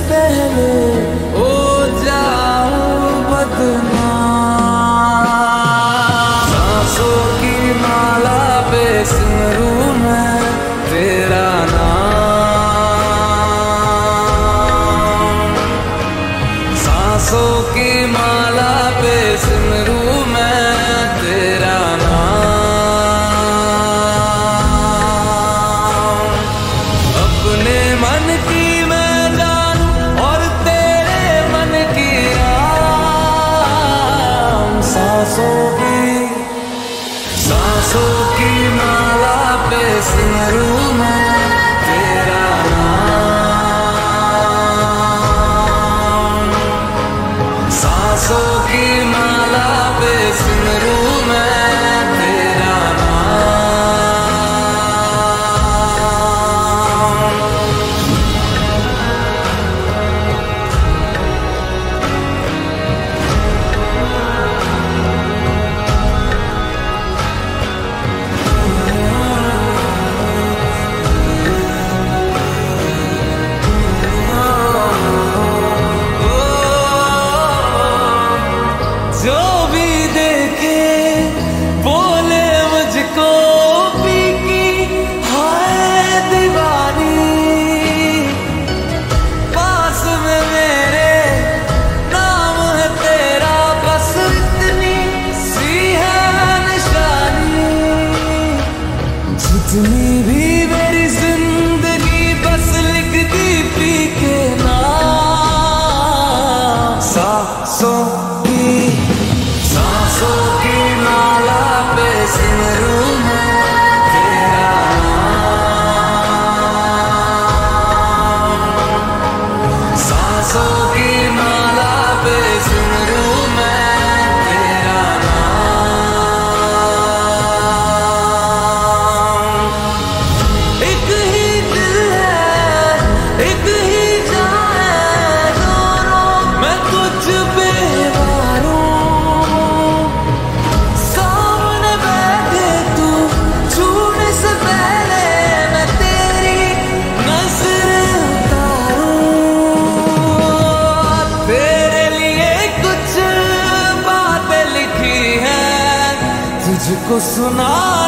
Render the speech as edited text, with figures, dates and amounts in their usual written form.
पहले हो जाऊं बदनाम। सांसों की माला पे सिमरूं मैं तेरा नाम। सांसों की माला पे सिमरूं मैं तेरा नाम। अपने मन की मैं जानूं और तेरे मन की राम। सांसों की माला पे सिमरूं मैं तेरा नाम। सांसों की माला पे सिमरूं मैं तेरा नाम। जो भी देखे बोले मुझको पी की हाय दीवानी। पास में मेरे नाम है तेरा, बस इतनी सी है निशानी। जितनी भी मेरी जिंदगी बस लिख दी पी के नाम। सांसों की माला पे सिमरूं मैं तेरा नाम। सांसों की माला पे सिमरूं मैं तेरा नाम। एक ही दिल है, एक ही जान है दोनों, मैं कुछ बेवार हूं। तुझको सुना